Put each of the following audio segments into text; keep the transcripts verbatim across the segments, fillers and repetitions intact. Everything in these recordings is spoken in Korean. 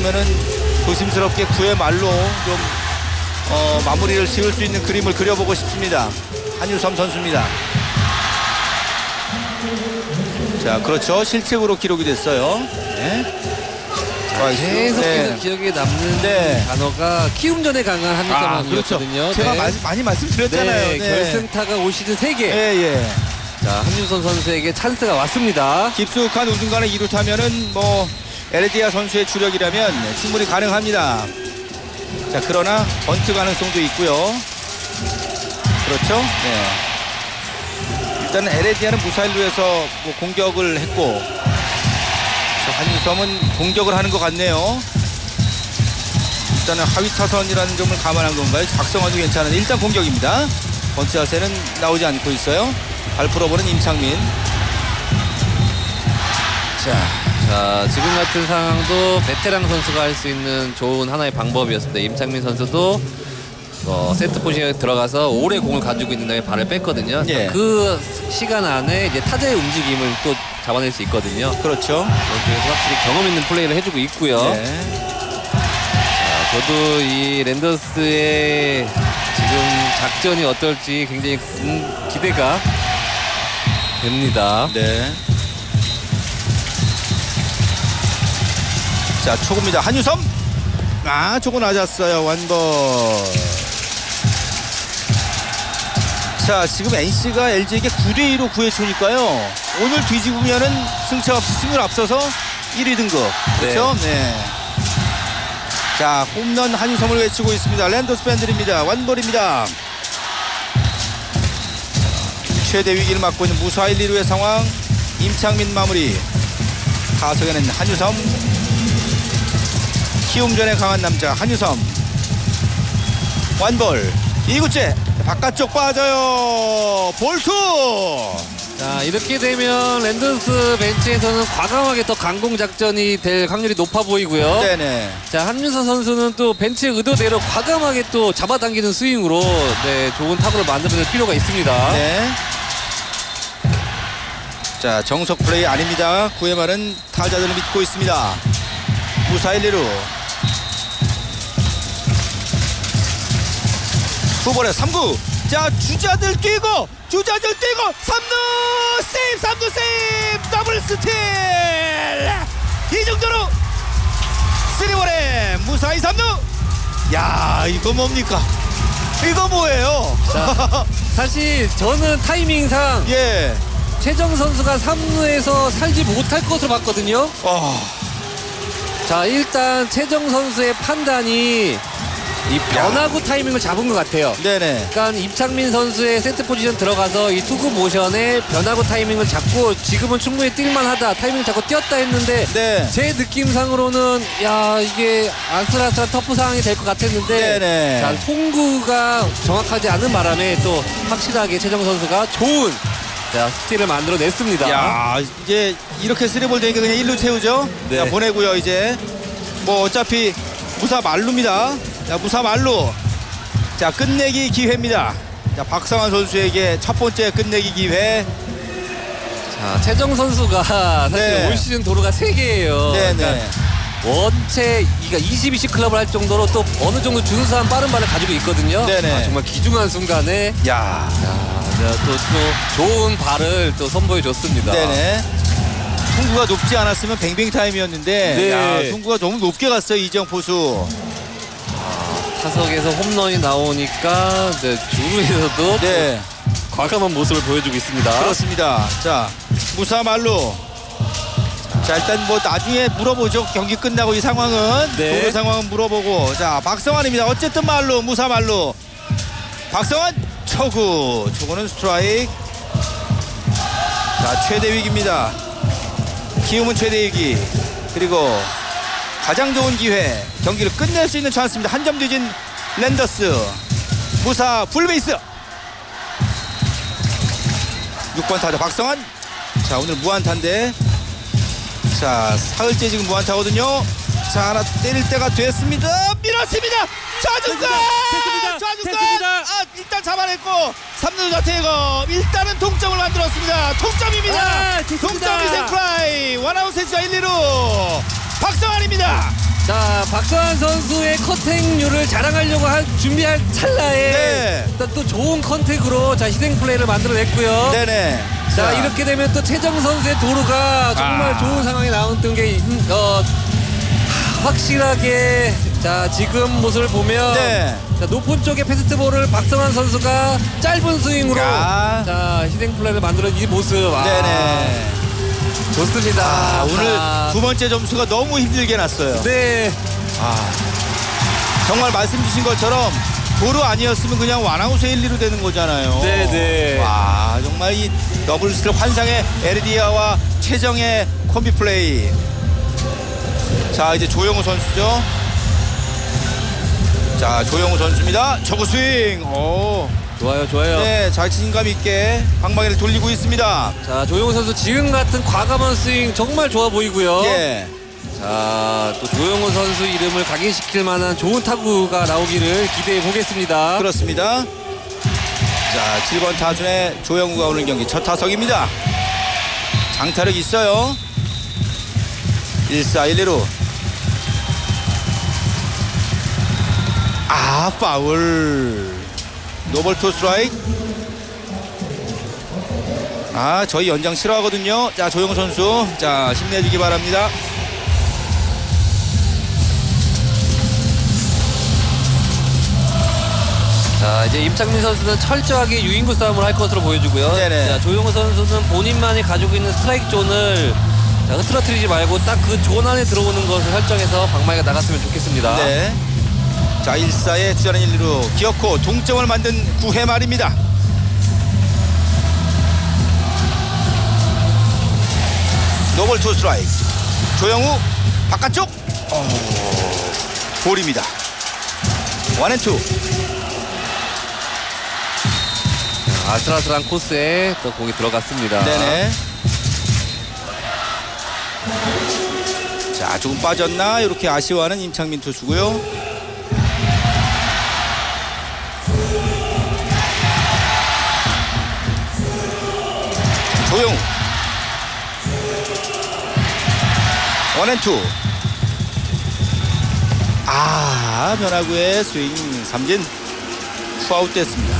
그러면은 조심스럽게 구회 말로 좀 어, 마무리를 지을 수 있는 그림을 그려보고 싶습니다. 한유섬 선수입니다. 자, 그렇죠. 실책으로 기록이 됐어요. 네. 계속 네. 기억에 남는 네. 단어가 키움전에 강한 한유섬이었거든요. 그렇죠. 제가 네. 많이, 많이 말씀드렸잖아요. 네, 네. 결승타가 올 시즌 세 개. 예, 예. 자, 한유섬 선수에게 찬스가 왔습니다. 깊숙한 우중간에 이루타면은 뭐 에르디아 선수의 주력이라면 충분히 가능합니다. 자, 그러나 번트 가능성도 있고요. 그렇죠? 네. 일단은 에르디아는 무사일루에서 뭐 공격을 했고, 자, 한유섬은 공격을 하는 것 같네요. 일단은 하위 타선이라는 점을 감안한 건가요? 박성환도 괜찮은 일단 공격입니다. 번트 자세는 나오지 않고 있어요. 발 풀어보는 임창민. 자. 자, 지금 같은 상황도 베테랑 선수가 할 수 있는 좋은 하나의 방법이었습니다. 임창민 선수도 어, 세트 포지션에 들어가서 오래 공을 가지고 있는 다음에 발을 뺐거든요. 예. 그 시간 안에 이제 타자의 움직임을 또 잡아낼 수 있거든요. 그렇죠. 그래서 확실히 경험 있는 플레이를 해주고 있고요. 네. 자, 저도 이 랜더스의 지금 작전이 어떨지 굉장히 음, 기대가 됩니다. 네. 자, 초구입니다. 한유섬. 아, 초구 낮았어요. 원볼. 자, 지금 엔씨가 엘지에게 구 대 이로 구회 초니까요. 오늘 뒤집으면은 승차 없이 승을 앞서서 일 위 등급. 그렇죠? 네. 네. 자, 홈런 한유섬을 외치고 있습니다. 랜더스 팬들입니다. 원볼입니다. 최대 위기를 맞고 있는 무사 일, 이 루의 상황. 임창민 마무리. 타석에는 한유섬. 키움전에 강한 남자 한유섬. 원볼. 이 구째 바깥쪽 빠져요. 볼투. 자, 이렇게 되면 랜더스 벤치에서는 과감하게 더 강공 작전이 될 확률이 높아 보이고요. 네네. 자, 한유섬 선수는 또 벤치 의도대로 과감하게 또 잡아당기는 스윙으로 네, 좋은 타구를 만들어낼 필요가 있습니다. 네. 자, 정석 플레이 아닙니다. 구회 말은 타자들을 믿고 있습니다. 무사 일, 이 루. 후볼에 삼 구. 자, 주자들 뛰고 주자들 뛰고 삼 루 세이브 삼 루 세이브 더블 스틸. 이 정도로 쓰리볼에 무사히 삼 루. 야, 이거 뭡니까? 이거 뭐예요? 자, 사실 저는 타이밍상 예. 최정 선수가 삼 루에서 살지 못할 것으로 봤거든요. 어. 자, 일단 최정 선수의 판단이 이 변화구 타이밍을 잡은 것 같아요. 네네. 그러니까 임창민 선수의 세트 포지션 들어가서 이 투구 모션에 변화구 타이밍을 잡고 지금은 충분히 뛸만하다, 타이밍을 잡고 뛰었다 했는데 네. 제 느낌상으로는 야, 이게 아슬아슬한 터프 상황이 될 것 같았는데 네네. 자, 송구가 정확하지 않은 바람에 또 확실하게 최정 선수가 좋은 자, 스틸을 만들어냈습니다. 야, 이제 이렇게 쓰리볼 되니까 그냥 일 루 채우죠. 네. 자, 보내고요. 이제 뭐 어차피 무사 말루입니다. 자, 무사 말루. 자, 끝내기 기회입니다. 자, 박성환 선수에게 첫 번째 끝내기 기회. 자, 최정 선수가 사실 네. 올 시즌 도루가 세 개예요. 네네. 그러니까 원체 그러니까 이십이 시 클럽을 할 정도로 또 어느 정도 준수한 빠른 발을 가지고 있거든요. 네네. 아, 정말 귀중한 순간에 야. 또, 또 좋은 발을 또 선보여 줬습니다. 네네. 송구가 높지 않았으면 뱅뱅 타임이었는데 네. 야, 송구가 너무 높게 갔어요. 이재영 포수. 타석에서 홈런이 나오니까 이제 주루에서도 네. 과감한 모습을 보여주고 있습니다. 그렇습니다. 자, 무사 말루. 자, 일단 뭐 나중에 물어보죠. 경기 끝나고 이 상황은. 네. 도루 상황은 물어보고. 자, 박성환입니다. 어쨌든 말루, 무사 말루. 박성환 초구. 초구는 스트라이크. 자, 최대 위기입니다. 키움은 최대 위기. 그리고 가장 좋은 기회. 경기를 끝낼 수 있는 찬스입니다. 한 점 뒤진 랜더스. 무사 풀베이스. 육 번 타자 박성환. 자, 오늘 무안타인데. 자, 사흘째 지금 무안타거든요. 자, 하나 때릴 때가 됐습니다. 밀었습니다. 좌중간! 됐습니다. 좌중간! 됐습니다. 아, 일단 잡아냈고 삼 루 자태고 일단은 동점을 만들었습니다. 동점입니다. 아, 좋습니다. 동점 희생플라이. 원아웃 세주자 일, 이 루 박성환입니다. 자, 박서환 선수의 컨택률을 자랑하려고 한 준비할 찰나에 네. 일단 또 좋은 컨택으로 자 희생 플레이를 만들어냈고요. 네네. 자, 이렇게 되면 또 최정 선수의 도루가 정말 아. 좋은 상황이 나왔던 게 음, 어, 확실하게 자 지금 모습을 보면 네. 자, 높은 쪽에 패스트볼을 박성환 선수가 짧은 스윙으로 야. 자 희생 플레이를 만들어낸 이 모습. 아, 네네. 좋습니다. 아, 오늘 아, 두 번째 점수가 너무 힘들게 났어요. 네. 아, 정말 말씀 주신 것처럼 도루 아니었으면 그냥 원아웃에 일, 이루 되는 거잖아요. 네네. 와, 정말 이 더블 스틸 환상의 에르디아와 최정의 콤비 플레이. 자, 이제 조영우 선수죠. 자, 조영우 선수입니다. 저구 스윙. 오. 좋아요, 좋아요. 네, 자신감 있게 방망이를 돌리고 있습니다. 자, 조용호 선수 지금 같은 과감한 스윙 정말 좋아 보이고요. 예. 자, 또 조용호 선수 이름을 각인시킬 만한 좋은 타구가 나오기를 기대해 보겠습니다. 그렇습니다. 자, 칠 번 타순의 조영우가 오늘 경기 첫 타석입니다. 장타력 있어요. 일 사 일 이루. 아, 파울. 노볼 투 스트라이크. 아, 저희 연장 싫어하거든요. 자, 조영우 선수. 자, 힘내주기 바랍니다. 자, 이제 임창민 선수는 철저하게 유인구 싸움을 할 것으로 보여주고요. 네네. 자, 조용호 선수는 본인만이 가지고 있는 스트라이크 존을 자, 흐트러뜨리지 말고 딱 그 존 안에 들어오는 것을 설정해서 방망이가 나갔으면 좋겠습니다. 네. 자, 일 사에 주자는 일 루로 기어코 동점을 만든 구 회 말입니다. 노볼 투 스트라이크. 조영우 바깥쪽. 어, 볼입니다. 원앤투. 아슬아슬한 코스에 또 공이 들어갔습니다. 네네. 자, 조금 빠졌나 이렇게 아쉬워하는 임창민 투수고요. 조용우 원앤투. 아, 변화구의 스윙 삼진 투아웃 됐습니다.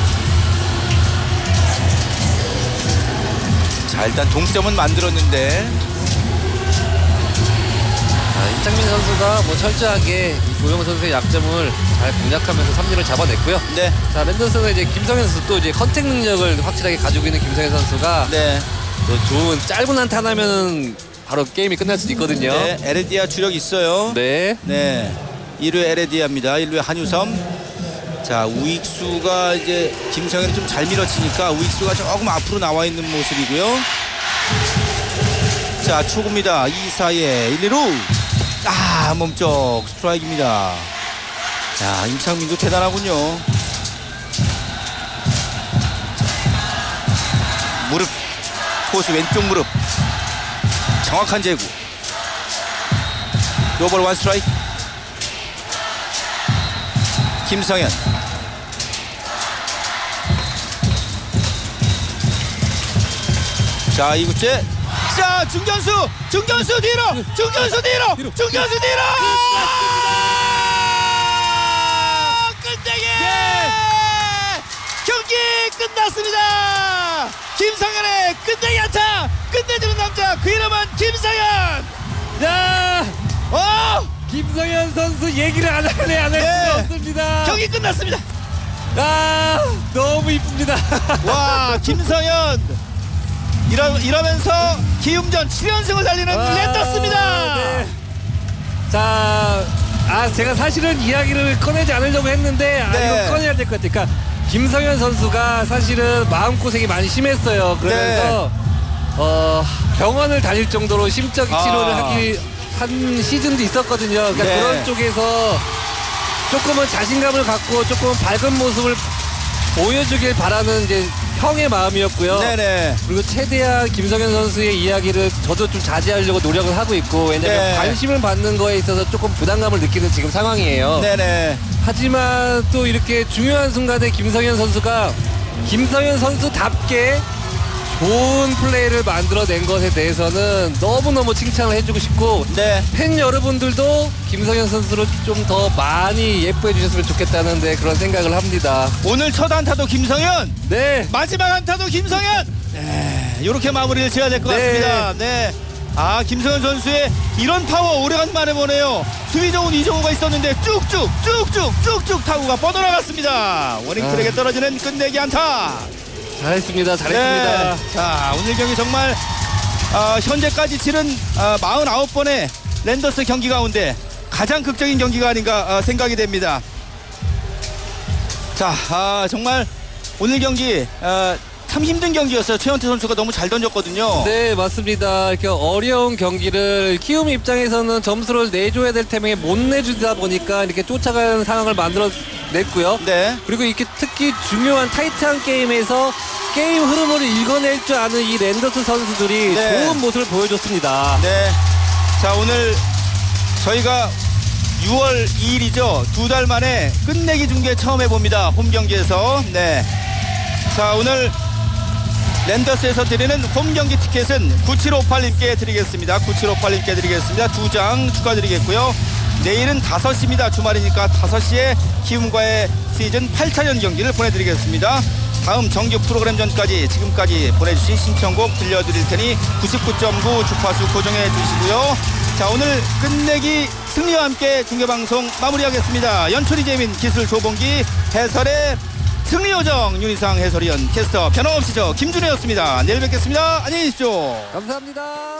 자, 일단 동점은 만들었는데 자, 임창민 선수가 뭐 철저하게 이 조용호 선수의 약점을 잘 공략하면서 삼진을 잡아냈고요. 네, 자, 랜더스는 이제 김성현 선수 또 이제 컨택 능력을 확실하게 가지고 있는 김성현 선수가 네, 또 좋은 짧은 한타 하면은 바로 게임이 끝날 수도 있거든요. 네, 에레디아 주력 있어요. 네. 네, 일 루 에레디아입니다. 일 루에 한유섬. 자, 우익수가 이제 김성현이 좀 잘 밀어치니까 우익수가 조금 앞으로 나와 있는 모습이고요. 자, 초구입니다. 이 사이에 일, 이 루. 아, 몸쪽 스트라이크입니다. 자, 임창민도 대단하군요. 무릎, 코스 왼쪽 무릎. 정확한 제구. 노볼 원 스트라이크. 김성현. 자, 이구째. 자, 중견수 중견수 뒤로 중견수 뒤로 중견수 뒤로 끝내기. 경기 끝났습니다. 김성현의 끝내기 안타. 끝내주는 남자, 그 이름은 김성현. 자, 어, 김성현 선수 얘기를 안 하네 안 할 네. 수가 없습니다. 경기 끝났습니다. 아, 너무 이쁩니다. 와, 김성현 이러, 이러면서 기움전 칠 연승을 달리는 아, 랜더스입니다. 네. 자, 아 제가 사실은 이야기를 꺼내지 않으려고 했는데 아 네. 이거 꺼내야 될 것 같아요. 그러니까 김성현 선수가 사실은 마음고생이 많이 심했어요. 그러면서 어, 병원을 다닐 정도로 심적 치료를 아. 하기 한 시즌도 있었거든요. 그러니까 네. 그런 쪽에서 조금은 자신감을 갖고 조금 밝은 모습을 보여주길 바라는 이제 형의 마음이었고요. 네네. 그리고 최대한 김성현 선수의 이야기를 저도 좀 자제하려고 노력을 하고 있고, 왜냐면 네. 관심을 받는 거에 있어서 조금 부담감을 느끼는 지금 상황이에요. 네네. 하지만 또 이렇게 중요한 순간에 김성현 선수가 김성현 선수답게 좋은 플레이를 만들어낸 것에 대해서는 너무너무 칭찬을 해주고 싶고 네. 팬 여러분들도 김성현 선수를 좀 더 많이 예뻐해 주셨으면 좋겠다는 데 그런 생각을 합니다. 오늘 첫 안타도 김성현, 네. 마지막 안타도 김성현. 네, 이렇게 마무리를 지어야 될 것 네. 같습니다. 네. 아, 김성현 선수의 이런 파워 오래간만에 보네요. 수비 좋은 이정우가 있었는데 쭉쭉 쭉쭉 쭉쭉 타구가 뻗어나갔습니다. 워닝턴에게 떨어지는 끝내기 안타. 잘했습니다. 잘했습니다. 네. 자, 오늘 경기 정말 어, 현재까지 치른 어, 사십구 번의 랜더스 경기 가운데 가장 극적인 경기가 아닌가 어, 생각이 됩니다. 자, 아, 정말 오늘 경기 어, 참 힘든 경기였어요. 최현태 선수가 너무 잘 던졌거든요. 네, 맞습니다. 이렇게 어려운 경기를 키움 입장에서는 점수를 내줘야 될 타이밍에 못 내주다 보니까 이렇게 쫓아가는 상황을 만들어냈고요. 네. 그리고 이렇게 특히 중요한 타이트한 게임에서 게임 흐름을 읽어낼 줄 아는 이 랜더스 선수들이 네. 좋은 모습을 보여줬습니다. 네. 자, 오늘 저희가 유월 이일이죠. 두 달 만에 끝내기 중계 처음 해봅니다. 홈 경기에서. 네. 자, 오늘 랜더스에서 드리는 홈 경기 티켓은 구칠오팔님께 드리겠습니다. 구칠오팔님께 드리겠습니다. 두 장 축하드리겠고요. 내일은 다섯 시입니다. 주말이니까 다섯 시에 키움과의 시즌 팔 차전 경기를 보내드리겠습니다. 다음 정규 프로그램 전까지 지금까지 보내주신 신청곡 들려드릴 테니 구십구 점 구 주파수 고정해 주시고요. 자, 오늘 끝내기 승리와 함께 중계방송 마무리하겠습니다. 연출이 재민, 기술 조봉기, 해설의 승리요정 윤희상 해설위원, 캐스터 변함없이 저 김준혜였습니다. 내일 뵙겠습니다. 안녕히 계십시오. 감사합니다.